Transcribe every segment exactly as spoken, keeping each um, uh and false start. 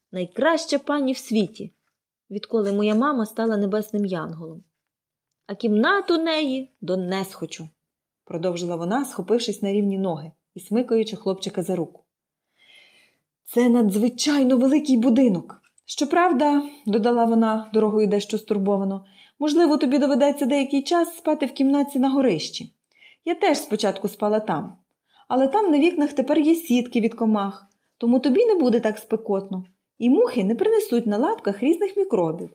найкраща пані в світі, відколи моя мама стала небесним янголом. А кімнату неї донес хочу, продовжила вона, схопившись на рівні ноги і смикаючи хлопчика за руку. Це надзвичайно великий будинок. Щоправда, додала вона, дорогою дещо стурбовано, можливо, тобі доведеться деякий час спати в кімнаті на горищі. Я теж спочатку спала там, але там на вікнах тепер є сітки від комах, тому тобі не буде так спекотно, і мухи не принесуть на лапках різних мікробів.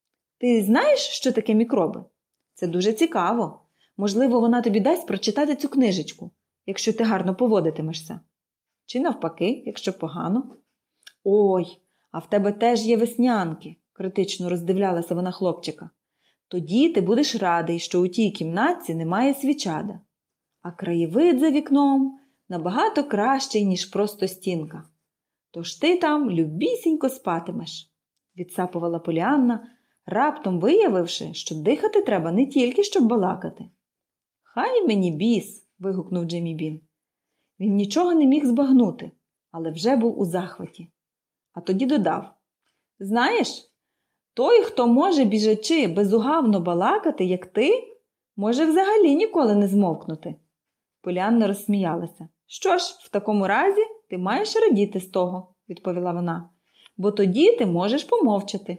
Ти знаєш, що таке мікроби? Це дуже цікаво. Можливо, вона тобі дасть прочитати цю книжечку, якщо ти гарно поводитимешся. Чи навпаки, якщо погано. Ой, а в тебе теж є веснянки, критично роздивлялася вона хлопчика. Тоді ти будеш радий, що у тій кімнатці немає свічада. А краєвид за вікном набагато кращий, ніж просто стінка. Тож ти там любісінько спатимеш, відсапувала Поліанна, раптом виявивши, що дихати треба не тільки, щоб балакати. Хай мені біс, вигукнув Джиммі Бін. Він нічого не міг збагнути, але вже був у захваті. А тоді додав, знаєш, той, хто може, біжачи, безугавно балакати, як ти, може взагалі ніколи не змовкнути. Поліанна розсміялася. Що ж, в такому разі ти маєш радіти з того, відповіла вона, бо тоді ти можеш помовчати.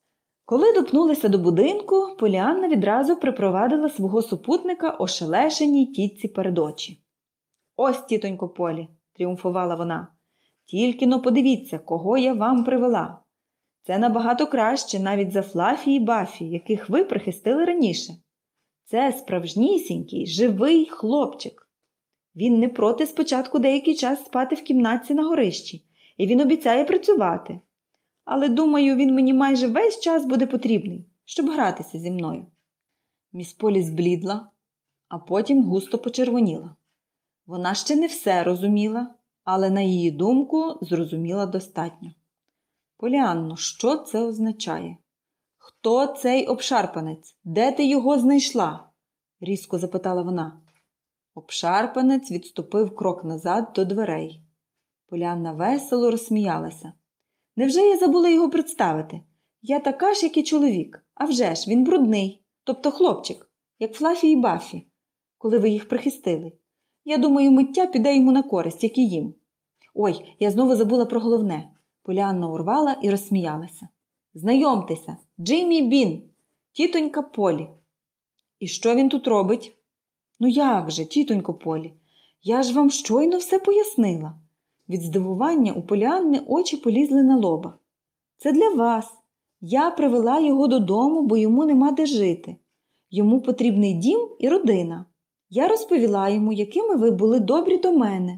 Коли допнулися до будинку, Поліанна відразу припровадила свого супутника ошелешеній тітці перед очі. Ось, тітонько Полі, тріумфувала вона, тільки-но подивіться, кого я вам привела. Це набагато краще навіть за Флафі і Бафі, яких ви прихистили раніше. Це справжнісінький, живий хлопчик. Він не проти спочатку деякий час спати в кімнатці на горищі, і він обіцяє працювати. Але, думаю, він мені майже весь час буде потрібний, щоб гратися зі мною. Міс Полі зблідла, а потім густо почервоніла. Вона ще не все розуміла, але, на її думку, зрозуміла достатньо. Поліанно, що це означає? Хто цей обшарпанець? Де ти його знайшла? Різко запитала вона. Обшарпанець відступив крок назад до дверей. Поліанна весело розсміялася. Невже я забула його представити? Я така ж, як і чоловік. А вже ж, він брудний, тобто хлопчик, як Флафі і Бафі, коли ви їх прихистили. Я думаю, миття піде йому на користь, як і їм. Ой, я знову забула про головне. Поліанна урвала і розсміялася. Знайомтеся, Джиммі Бін, тітонька Полі. І що він тут робить? Ну як же, тітонько Полі, я ж вам щойно все пояснила. Від здивування у Поліанни очі полізли на лоба. Це для вас. Я привела його додому, бо йому нема де жити. Йому потрібний дім і родина. Я розповіла йому, якими ви були добрі до мене.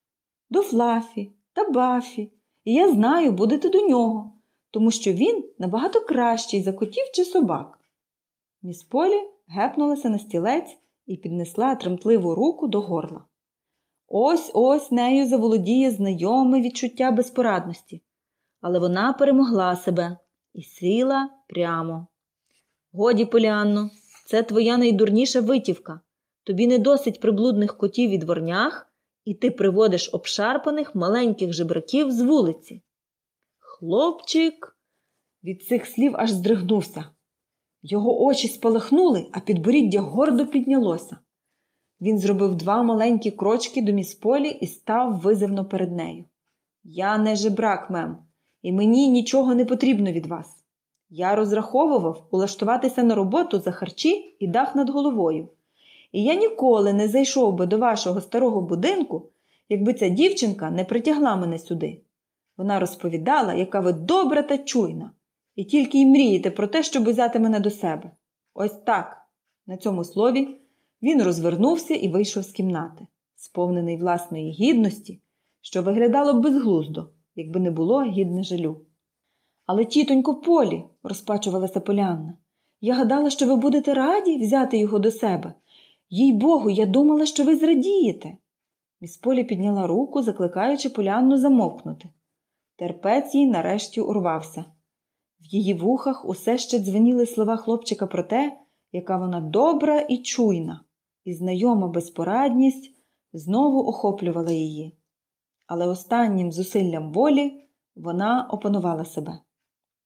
До Флафі та Бафі. І я знаю, будете до нього, тому що він набагато кращий за котів чи собак. Міс Полі гепнулася на стілець і піднесла тремтливу руку до горла. Ось-ось нею заволодіє знайоме відчуття безпорадності. Але вона перемогла себе і сіла прямо. Годі, Поліанно, це твоя найдурніша витівка. Тобі не досить приблудних котів і дворнях, і ти приводиш обшарпаних маленьких жебраків з вулиці. Хлопчик від цих слів аж здригнувся. Його очі спалахнули, а підборіддя гордо піднялося. Він зробив два маленькі крочки до міс Полі і став визивно перед нею. Я не жебрак, мем, і мені нічого не потрібно від вас. Я розраховував улаштуватися на роботу за харчі і дах над головою. І я ніколи не зайшов би до вашого старого будинку, якби ця дівчинка не притягла мене сюди. Вона розповідала, яка ви добра та чуйна, і тільки й мрієте про те, щоб взяти мене до себе. Ось так. На цьому слові він розвернувся і вийшов з кімнати, сповнений власної гідності, що виглядало б безглуздо, якби не було гідне жалю. Але, тітонько Полі, розпачувалася Поліанна, я гадала, що ви будете раді взяти його до себе. Їй-богу, я думала, що ви зрадієте. Міс Полі підняла руку, закликаючи Поліанну замовкнути. Терпець їй нарешті урвався. В її вухах усе ще дзвеніли слова хлопчика про те, яка вона добра і чуйна, і знайома безпорадність знову охоплювала її. Але останнім зусиллям волі Вона опанувала себе.